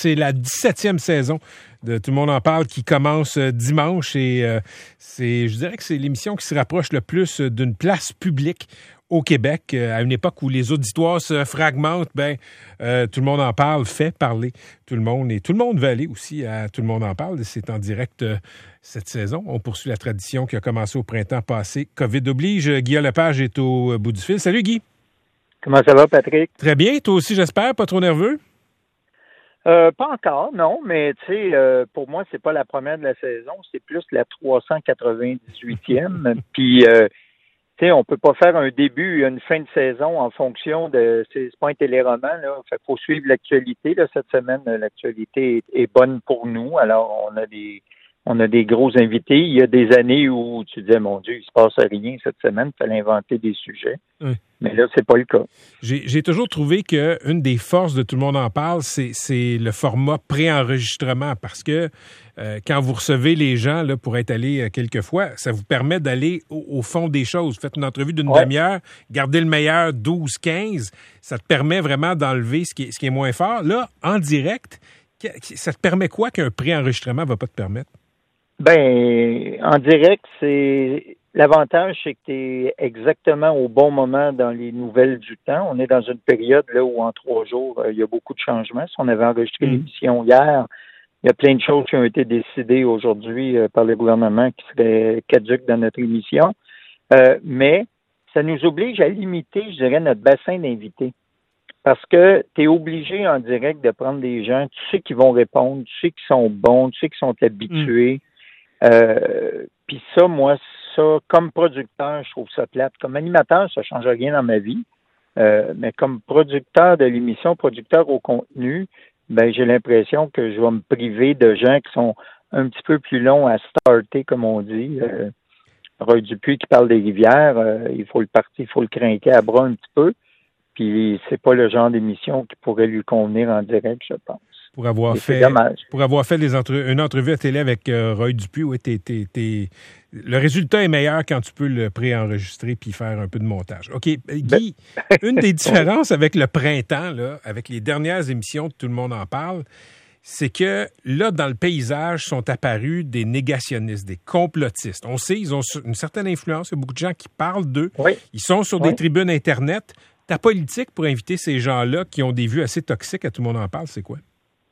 C'est la 17e saison de Tout le monde en parle qui commence dimanche et je dirais que c'est l'émission qui se rapproche le plus d'une place publique au Québec. À une époque où les auditoires se fragmentent, Tout le monde en parle fait parler tout le monde et tout le monde veut aller aussi à Tout le monde en parle. C'est en direct cette saison. On poursuit la tradition qui a commencé au printemps passé. COVID oblige. Guillaume Lepage est au bout du fil. Salut Guy. Comment ça va, Patrick? Très bien. Toi aussi, j'espère. Pas trop nerveux? Pas encore, non, mais tu sais, pour moi, c'est pas la première de la saison, c'est plus la 398e. Puis, tu sais, on peut pas faire un début et une fin de saison en fonction de... C'est pas un téléroman, là. Fait faut suivre l'actualité, là. Cette semaine, l'actualité est bonne pour nous. Alors, on a des gros invités. Il y a des années où tu disais, mon Dieu, il se passe rien cette semaine, il fallait inventer des sujets. Oui. Mais là, c'est pas le cas. J'ai toujours trouvé qu'une des forces de Tout le monde en parle, c'est le format pré-enregistrement, parce que quand vous recevez les gens là, pour être allés quelques fois, ça vous permet d'aller au fond des choses. Faites une entrevue d'une demi-heure, gardez le meilleur 12-15, ça te permet vraiment d'enlever ce qui est moins fort. Là, en direct, ça te permet quoi qu'un pré-enregistrement ne va pas te permettre? En direct, c'est... L'avantage, c'est que tu es exactement au bon moment dans les nouvelles du temps. On est dans une période là où en 3 jours, il y a beaucoup de changements. Si on avait enregistré l'émission hier, il y a plein de choses qui ont été décidées aujourd'hui par le gouvernement qui seraient caduques dans notre émission. Mais ça nous oblige à limiter, je dirais, notre bassin d'invités. Parce que tu es obligé en direct de prendre des gens, tu sais qu'ils vont répondre, tu sais qu'ils sont bons, tu sais qu'ils sont habitués. Puis ça, moi, comme producteur, je trouve ça plate. Comme animateur, ça ne change rien dans ma vie. Mais comme producteur de l'émission, producteur au contenu, j'ai l'impression que je vais me priver de gens qui sont un petit peu plus longs à starter, comme on dit. Roy Dupuis qui parle des rivières, il faut le crinquer à bras un petit peu. Puis c'est pas le genre d'émission qui pourrait lui convenir en direct, je pense. Pour avoir fait une entrevue à télé avec Roy Dupuis, oui, le résultat est meilleur quand tu peux le pré-enregistrer puis faire un peu de montage. OK, Guy, une des différences avec le printemps, là, avec les dernières émissions de Tout le monde en parle, c'est que là, dans le paysage, sont apparus des négationnistes, des complotistes. On sait, ils ont une certaine influence, il y a beaucoup de gens qui parlent d'eux. Oui. Ils sont sur des tribunes Internet. Ta politique pour inviter ces gens-là qui ont des vues assez toxiques à Tout le monde en parle, c'est quoi?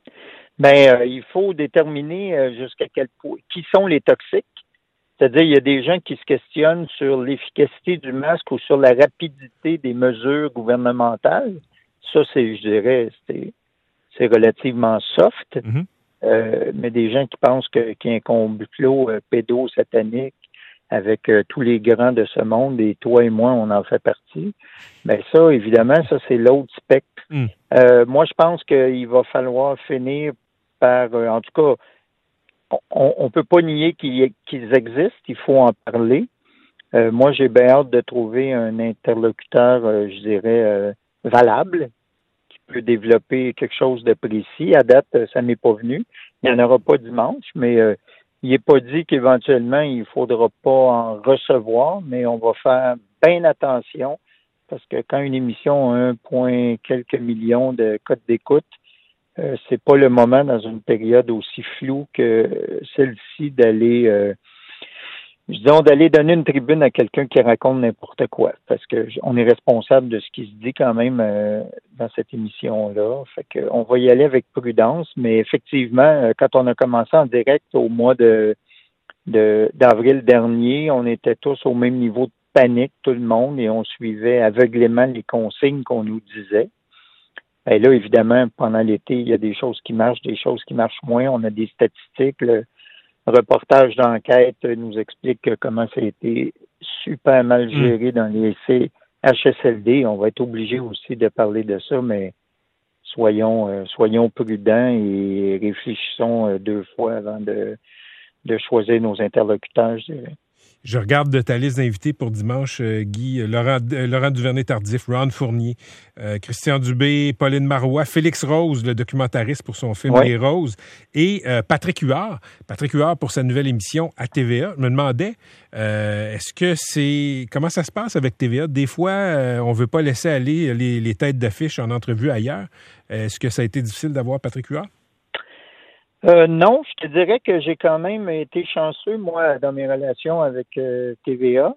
Il faut déterminer jusqu'à quel point qui sont les toxiques. C'est-à-dire, il y a des gens qui se questionnent sur l'efficacité du masque ou sur la rapidité des mesures gouvernementales. Ça, c'est relativement soft. Mm-hmm. Mais des gens qui pensent qu'il y a un complot pédo-satanique avec tous les grands de ce monde, et toi et moi, on en fait partie. Ça, évidemment, ça, c'est l'autre spectre. Mm. Moi, je pense qu'il va falloir finir par... en tout cas, on peut pas nier qu'ils existent, il faut en parler. Moi, j'ai bien hâte de trouver un interlocuteur, je dirais, valable, qui peut développer quelque chose de précis. À date, ça m'est pas venu. Il n'y en aura pas dimanche, mais il n'est pas dit qu'éventuellement, il ne faudra pas en recevoir, mais on va faire bien attention parce que quand une émission a 1,quelques millions de codes d'écoute, c'est pas le moment dans une période aussi floue que celle-ci d'aller donner une tribune à quelqu'un qui raconte n'importe quoi, parce que on est responsable de ce qui se dit quand même dans cette émission-là. Fait que on va y aller avec prudence, mais effectivement, quand on a commencé en direct au mois d'avril dernier, on était tous au même niveau de panique, tout le monde, et on suivait aveuglément les consignes qu'on nous disait. Et là, évidemment, pendant l'été, il y a des choses qui marchent, des choses qui marchent moins. On a des statistiques. Le reportage d'enquête nous explique comment ça a été super mal géré dans les CHSLD. On va être obligé aussi de parler de ça, mais soyons prudents et réfléchissons 2 fois avant de choisir nos interlocuteurs, je dirais. Je regarde de ta liste d'invités pour dimanche, Guy, Laurent Duvernay-Tardif, Ron Fournier, Christian Dubé, Pauline Marois, Félix Rose, le documentariste pour son film Les Roses, et Patrick Huard. Patrick Huard pour sa nouvelle émission à TVA. Je me demandais, comment ça se passe avec TVA? Des fois, on veut pas laisser aller les têtes d'affiche en entrevue ailleurs. Est-ce que ça a été difficile d'avoir Patrick Huard? Non, je te dirais que j'ai quand même été chanceux, moi, dans mes relations avec TVA.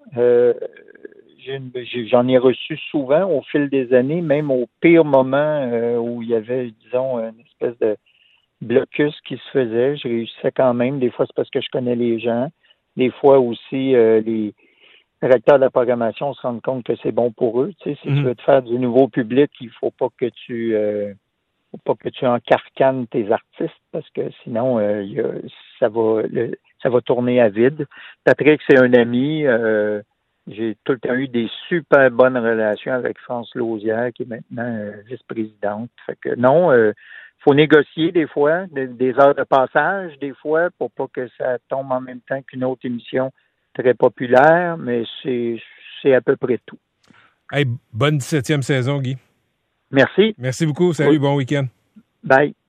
J'en ai reçu souvent au fil des années, même au pire moment où il y avait, disons, une espèce de blocus qui se faisait. Je réussissais quand même. Des fois, c'est parce que je connais les gens. Des fois aussi, les directeurs de la programmation se rendent compte que c'est bon pour eux. Tu sais, si tu veux te faire du nouveau public, il faut pas que tu encarcanes tes artistes parce que sinon ça va tourner à vide. Patrick, c'est un ami. J'ai tout le temps eu des super bonnes relations avec France Lausière, qui est maintenant vice-présidente. Fait que non, faut négocier des fois, des heures de passage, des fois, pour pas que ça tombe en même temps qu'une autre émission très populaire, mais c'est à peu près tout. Hey, bonne 17e saison, Guy. Merci. Merci beaucoup. Salut, bon week-end. Bye.